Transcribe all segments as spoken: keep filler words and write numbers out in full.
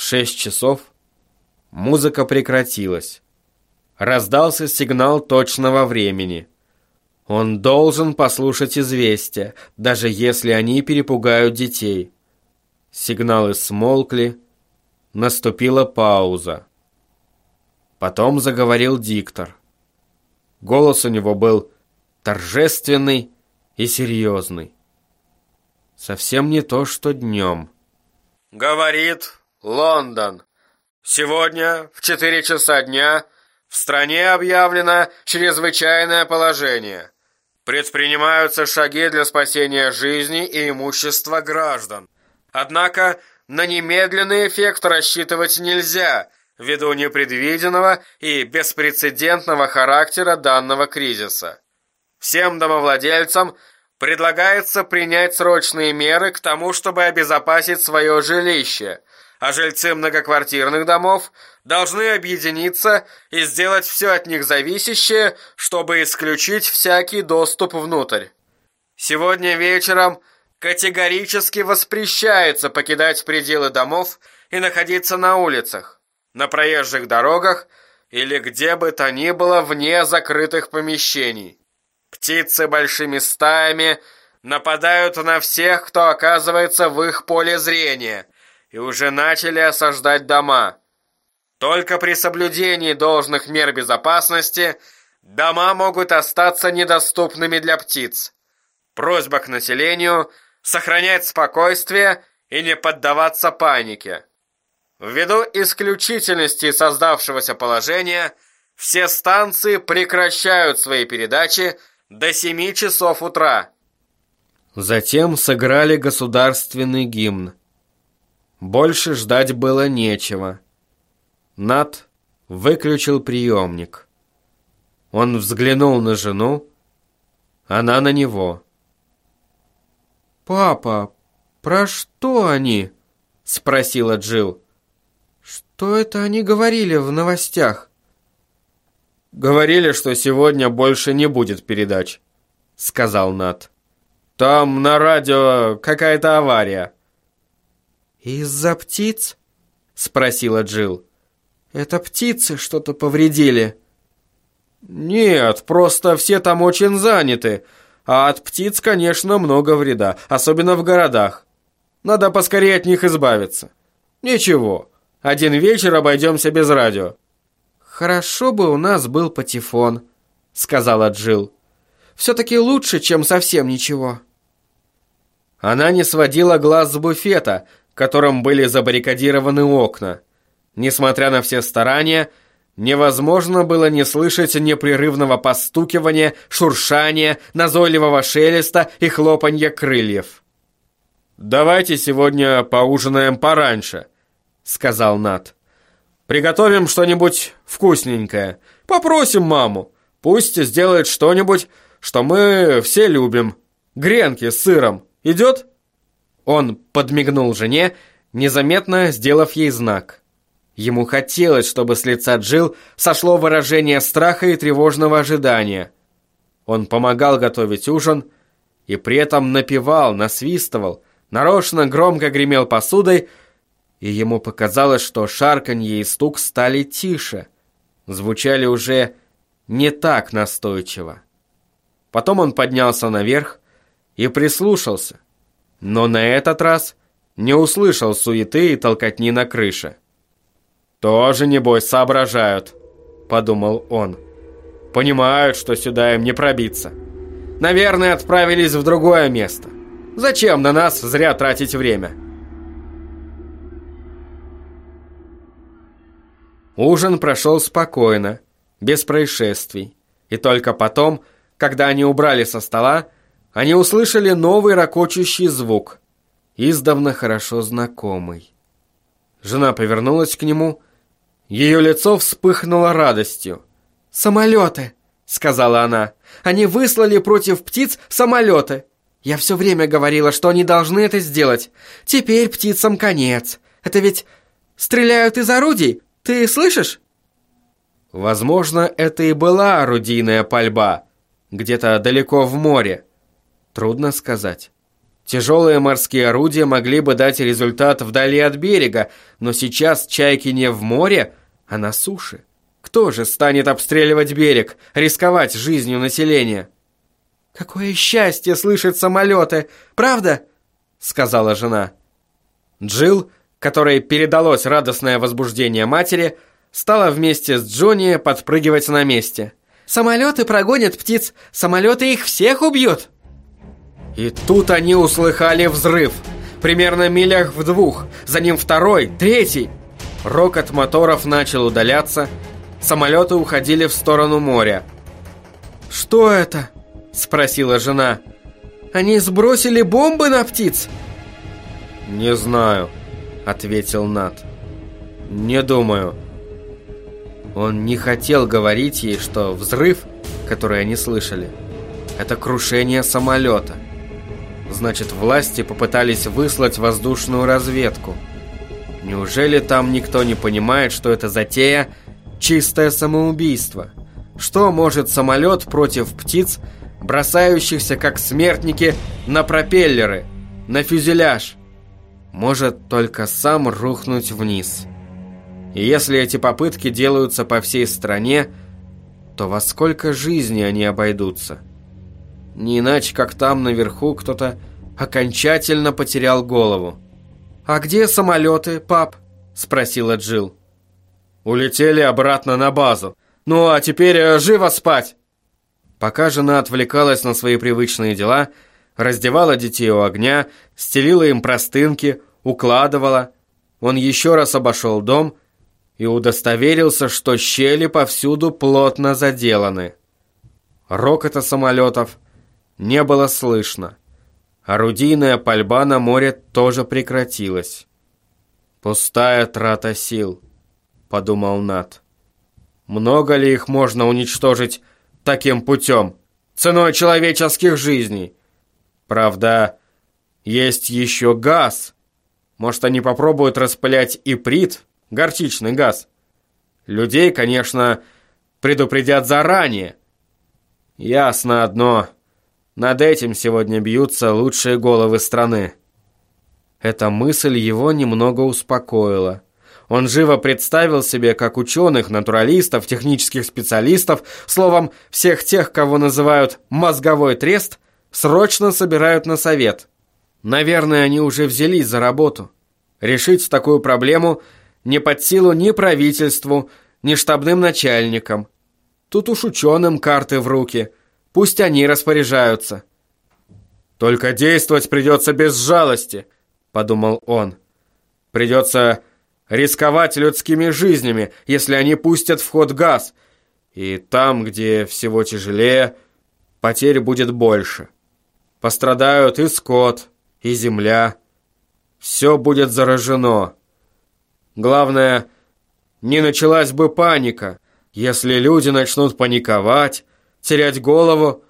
шесть часов музыка прекратилась. Раздался сигнал точного времени. Он должен послушать известия, даже если они перепугают детей. Сигналы смолкли, наступила пауза. Потом заговорил диктор. Голос у него был торжественный и серьезный. Совсем не то, что днем. «Говорит Лондон. Сегодня в четыре часа дня в стране объявлено чрезвычайное положение. Предпринимаются шаги для спасения жизни и имущества граждан. Однако на немедленный эффект рассчитывать нельзя ввиду непредвиденного и беспрецедентного характера данного кризиса. Всем домовладельцам предлагается принять срочные меры к тому, чтобы обезопасить свое жилище, а жильцы многоквартирных домов должны объединиться и сделать все от них зависящее, чтобы исключить всякий доступ внутрь. Сегодня вечером категорически воспрещается покидать пределы домов и находиться на улицах, на проезжих дорогах или где бы то ни было вне закрытых помещений. Птицы большими стаями нападают на всех, кто оказывается в их поле зрения, и уже начали осаждать дома. Только при соблюдении должных мер безопасности дома могут остаться недоступными для птиц. Просьба к населению сохранять спокойствие и не поддаваться панике. Ввиду исключительности создавшегося положения, все станции прекращают свои передачи до семи часов утра. Затем сыграли государственный гимн. Больше ждать было нечего. Нат выключил приемник. Он взглянул на жену, она на него. «Папа, про что они?» — спросила Джилл. «Что это они говорили в новостях?» «Говорили, что сегодня больше не будет передач», — сказал Нат. «Там на радио какая-то авария». «Из-за птиц?» — спросила Джилл. «Это птицы что-то повредили?» «Нет, просто все там очень заняты, а от птиц, конечно, много вреда, особенно в городах. Надо поскорее от них избавиться. Ничего, один вечер обойдемся без радио». «Хорошо бы у нас был патефон», — сказала Джилл. «Все-таки лучше, чем совсем ничего». Она не сводила глаз с буфета, которым были забаррикадированы окна. Несмотря на все старания, невозможно было не слышать непрерывного постукивания, шуршания, назойливого шелеста и хлопанья крыльев. «Давайте сегодня поужинаем пораньше», — сказал Нат. «Приготовим что-нибудь вкусненькое. Попросим маму. Пусть сделает что-нибудь, что мы все любим. Гренки с сыром. Идет?» Он подмигнул жене, незаметно сделав ей знак. Ему хотелось, чтобы с лица Джилл сошло выражение страха и тревожного ожидания. Он помогал готовить ужин и при этом напевал, насвистывал, нарочно громко гремел посудой, и ему показалось, что шарканье и стук стали тише, звучали уже не так настойчиво. Потом он поднялся наверх и прислушался, но на этот раз не услышал суеты и толкотни на крыше. «Тоже, небось, соображают», — подумал он. «Понимают, что сюда им не пробиться. Наверное, отправились в другое место. Зачем на нас зря тратить время?» Ужин прошел спокойно, без происшествий. И только потом, когда они убрали со стола, они услышали новый ракочущий звук, издавна хорошо знакомый. Жена повернулась к нему, ее лицо вспыхнуло радостью. «Самолеты!» — сказала она. «Они выслали против птиц самолеты! Я все время говорила, что они должны это сделать. Теперь птицам конец. Это ведь стреляют из орудий, ты слышишь?» Возможно, это и была орудийная пальба, где-то далеко в море. Трудно сказать. Тяжелые морские орудия могли бы дать результат вдали от берега, но сейчас чайки не в море, а на суше. Кто же станет обстреливать берег, рисковать жизнью населения? «Какое счастье слышать самолеты, правда?» — сказала жена. Джилл, которой передалось радостное возбуждение матери, стала вместе с Джонни подпрыгивать на месте. «Самолеты прогонят птиц, самолеты их всех убьют!» И тут они услыхали взрыв. Примерно милях в двух, за ним второй, третий. Рокот моторов начал удаляться, самолеты уходили в сторону моря. «Что это?» — спросила жена. «Они сбросили бомбы на птиц?» «Не знаю», — ответил Нат. «Не думаю». Он не хотел говорить ей, что взрыв, который они слышали, это крушение самолета. Значит, власти попытались выслать воздушную разведку. Неужели там никто не понимает, что это затея — чистое самоубийство? Что может самолет против птиц, бросающихся как смертники на пропеллеры, на фюзеляж? Может только сам рухнуть вниз. И если эти попытки делаются по всей стране, то во сколько жизней они обойдутся? Не иначе, как там наверху кто-то окончательно потерял голову. «А где самолеты, пап?» – спросила Джилл. «Улетели обратно на базу. Ну а теперь живо спать!» Пока жена отвлекалась на свои привычные дела, раздевала детей у огня, стелила им простынки, укладывала, он еще раз обошел дом и удостоверился, что щели повсюду плотно заделаны. Рокота самолетов не было слышно. Орудийная пальба на море тоже прекратилась. «Пустая трата сил», — подумал Нат. «Много ли их можно уничтожить таким путем, ценой человеческих жизней? Правда, есть еще газ. Может, они попробуют распылять иприт, горчичный газ? Людей, конечно, предупредят заранее. Ясно одно. Над этим сегодня бьются лучшие головы страны». Эта мысль его немного успокоила. Он живо представил себе, как ученых, натуралистов, технических специалистов, словом, всех тех, кого называют «мозговой трест», срочно собирают на совет. Наверное, они уже взялись за работу. Решить такую проблему не под силу ни правительству, ни штабным начальникам. Тут уж ученым карты в руки. Пусть они распоряжаются. «Только действовать придется без жалости», — подумал он. «Придется рисковать людскими жизнями, если они пустят в ход газ. И там, где всего тяжелее, потерь будет больше. Пострадают и скот, и земля. Все будет заражено. Главное, не началась бы паника. Если люди начнут паниковать, терять голову...»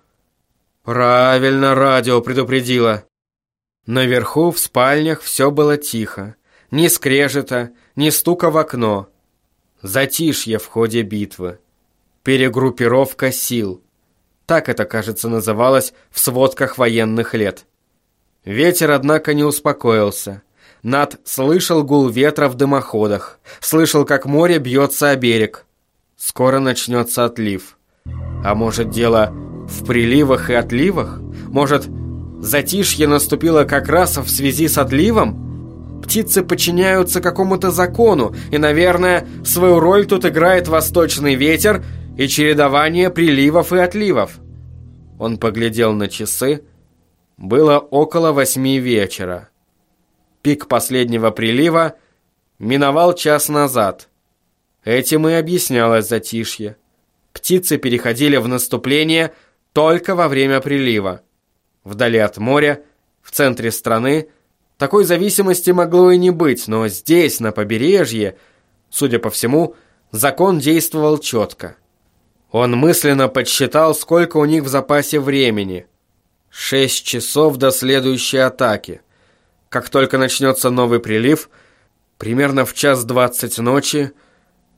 Правильно радио предупредило. Наверху в спальнях все было тихо. Ни скрежета, ни стука в окно. Затишье в ходе битвы. Перегруппировка сил. Так это, кажется, называлось в сводках военных лет. Ветер, однако, не успокоился. Нат слышал гул ветра в дымоходах. Слышал, как море бьется о берег. Скоро начнется отлив. А может, дело в приливах и отливах? Может, затишье наступило как раз в связи с отливом? Птицы подчиняются какому-то закону, и, наверное, свою роль тут играет восточный ветер и чередование приливов и отливов. Он поглядел на часы. Было около восьми вечера. Пик последнего прилива миновал час назад. Этим и объяснялось затишье. Птицы переходили в наступление только во время прилива. Вдали от моря, в центре страны, такой зависимости могло и не быть, но здесь, на побережье, судя по всему, закон действовал четко. Он мысленно подсчитал, сколько у них в запасе времени. Шесть часов до следующей атаки. Как только начнется новый прилив, примерно в час двадцать ночи,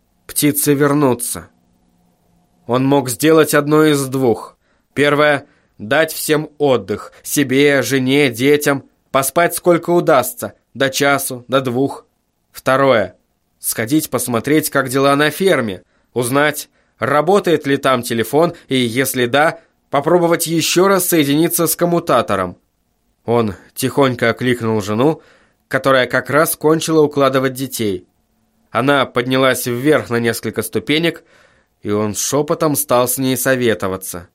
птицы вернутся. Он мог сделать одно из двух. Первое дать всем отдых, себе, жене, детям, поспать сколько удастся, до часу, до двух. Второе. Сходить посмотреть, как дела на ферме, узнать, работает ли там телефон, и если да, попробовать еще раз соединиться с коммутатором. Он тихонько окликнул жену, которая как раз кончила укладывать детей. Она поднялась вверх на несколько ступенек, и он шепотом стал с ней советоваться.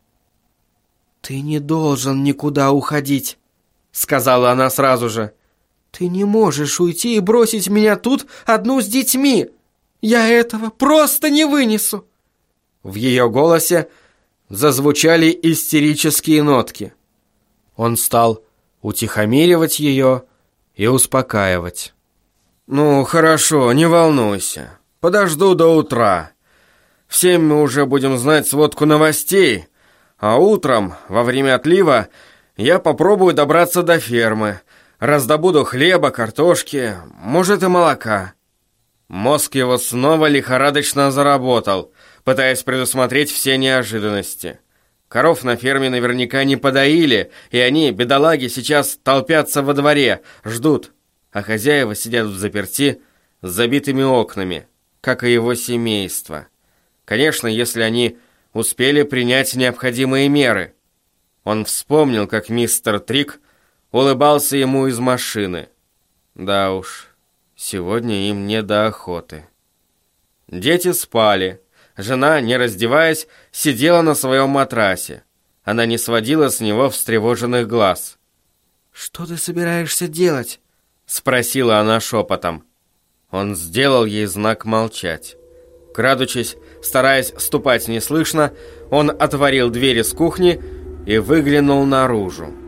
«Ты не должен никуда уходить», — сказала она сразу же. «Ты не можешь уйти и бросить меня тут одну с детьми. Я этого просто не вынесу». В ее голосе зазвучали истерические нотки. Он стал утихомиривать ее и успокаивать. «Ну, хорошо, не волнуйся. Подожду до утра. В семь мы уже будем знать сводку новостей, а утром, во время отлива, я попробую добраться до фермы. Раздобуду хлеба, картошки, может и молока». Мозг его снова лихорадочно заработал, пытаясь предусмотреть все неожиданности. Коров на ферме наверняка не подоили, и они, бедолаги, сейчас толпятся во дворе, ждут, а хозяева сидят взаперти с забитыми окнами, как и его семейство. Конечно, если они успели принять необходимые меры. Он вспомнил, как мистер Трик улыбался ему из машины. Да уж, сегодня им не до охоты. Дети спали. Жена, не раздеваясь, сидела на своем матрасе. Она не сводила с него встревоженных глаз. «Что ты собираешься делать?» — спросила она шепотом. Он сделал ей знак молчать. Крадучись, стараясь ступать неслышно, он отворил дверь из кухни и выглянул наружу.